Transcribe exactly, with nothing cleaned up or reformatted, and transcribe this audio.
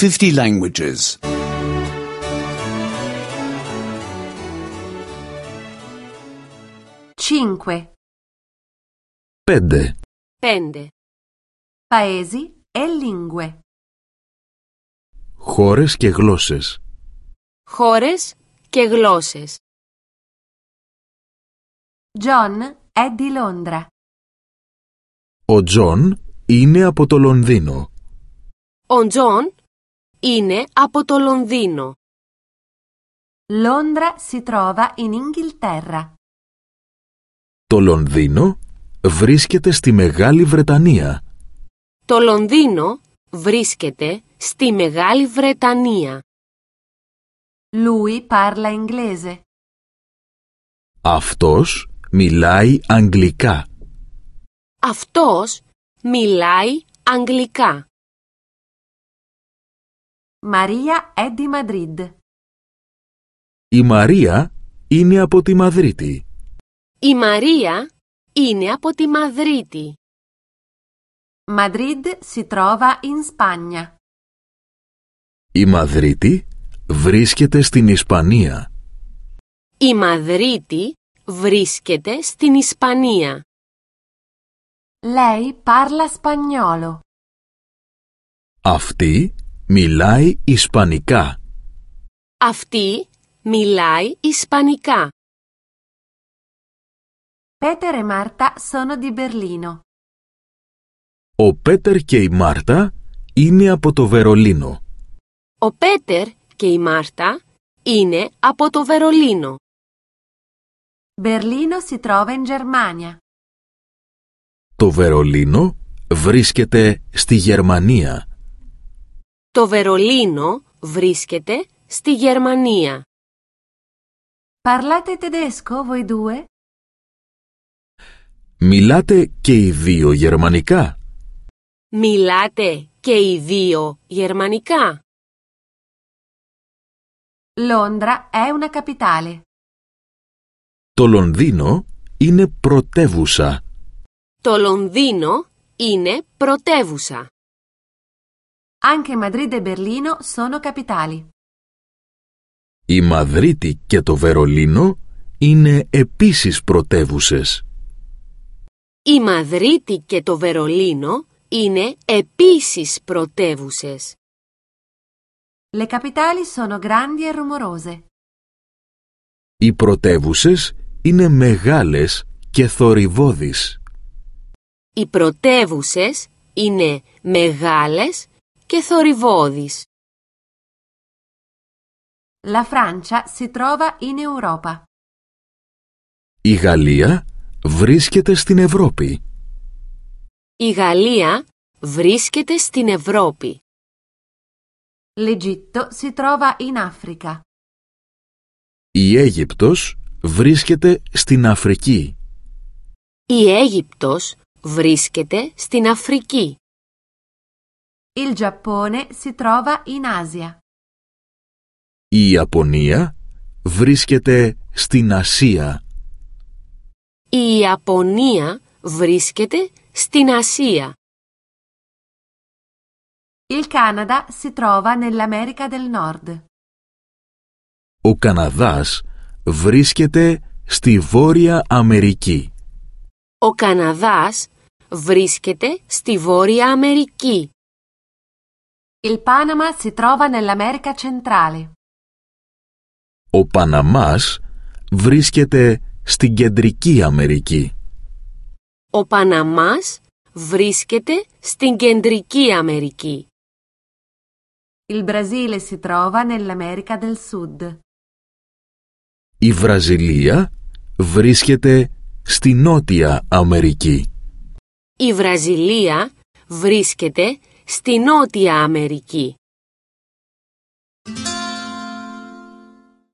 fifty languages. Cinque. Πέντε. Πέντε. Paesi e lingue. Χώρες και γλώσσες. Χώρες και γλώσσες. John è di Londra. Ο Τζον είναι από το Λονδίνο. Ο Τζον είναι από το Λονδίνο. Londra si trova in Inghilterra. Το Λονδίνο βρίσκεται στη Μεγάλη Βρετανία. Το Λονδίνο βρίσκεται στη Μεγάλη Βρετανία. Lui parla inglese. Αυτός μιλάει αγγλικά. Αυτός μιλάει αγγλικά. Maria è di Madrid. Η Μαρία είναι από τη Μαδρίτη. Η Μαρία είναι από τη Μαδρίτη. Madrid si trova in Spagna. Η Μαδρίτη βρίσκεται στην Ισπανία. Η Μαδρίτη βρίσκεται στην Ισπανία. Lei parla spagnolo. Αυτή μιλάει Ισπανικά. Αυτή μιλάει Ισπανικά. Peter e Marta sono di Berlino. Ο Πέτερ και η Μάρτα είναι από το Βερολίνο. Ο Πέτερ και η Μάρτα είναι από το Βερολίνο. Berlino si trova in Germania. Το Βερολίνο βρίσκεται στη Γερμανία. Το Βερολίνο βρίσκεται στη Γερμανία. Parlate tedesco voi due? Μιλάτε και οι δύο γερμανικά. Μιλάτε και οι δύο γερμανικά. Londra è una capitale. Το Λονδίνο είναι πρωτεύουσα. Το Λονδίνο είναι πρωτεύουσα. Anche Madrid e Berlino sono capitali. Η Μαδρίτη και το Βερολίνο είναι επίσης πρωτεύουσες. Η Μαδρίτη και το Βερολίνο είναι επίσης πρωτεύουσες. Le capitali sono grandi e rumorose. Οι πρωτεύουσες είναι μεγάλες και θορυβώδεις. Οι πρωτεύουσες είναι μεγάλες και θορυβώδεις. La Francia si trova in Europa. Η Γαλλία βρίσκεται στην Ευρώπη. Η Γαλλία βρίσκεται στην Ευρώπη. L'Egitto si trova in Africa. Η Αίγυπτος βρίσκεται στην Αφρική. Η Αίγυπτος βρίσκεται στην Αφρική. Il Giappone si trova in Asia. Η Ιαπωνία βρίσκεται στην Ασία. Η Ιαπωνία βρίσκεται στην Ασία. Il Canada si trova nell'America del Nord. Ο Καναδάς βρίσκεται στη Βόρεια Αμερική. Ο Καναδάς βρίσκεται στη Βόρεια Αμερική. Il Panama si trova nell'America centrale. Ο Παναμάς βρίσκεται στην Κεντρική Αμερική. Ο Παναμάς βρίσκεται στην Κεντρική Αμερική. Il Brasile si trova nell'America del Sud. Η Βραζιλία βρίσκεται στη Νότια Αμερική. Η Βραζιλία βρίσκεται στη Νότια Αμερική.